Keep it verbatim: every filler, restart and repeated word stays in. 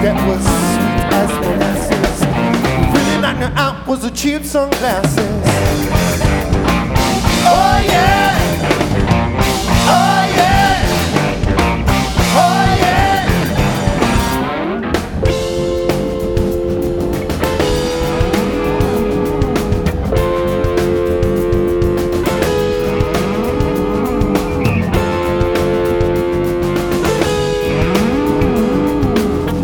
that was sweet as molasses. Really knocked her out was the cheap sunglasses.